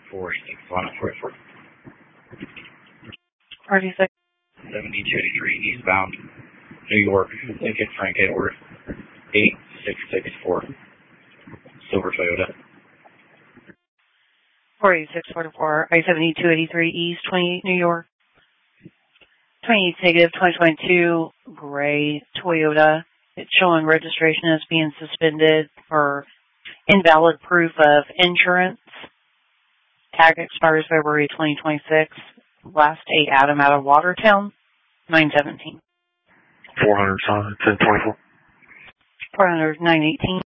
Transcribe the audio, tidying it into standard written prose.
46144. 46. 7283 eastbound, New York, Lincoln Frank Edward, 8664. Silver Toyota. 4644, I-7283 East, 28 New York. 28 negative 2022 gray Toyota. It's showing registration as being suspended for invalid proof of insurance. Tag expires February 2026. Last 8 Adam out of Watertown, 917. 400, 1024. 400, 918.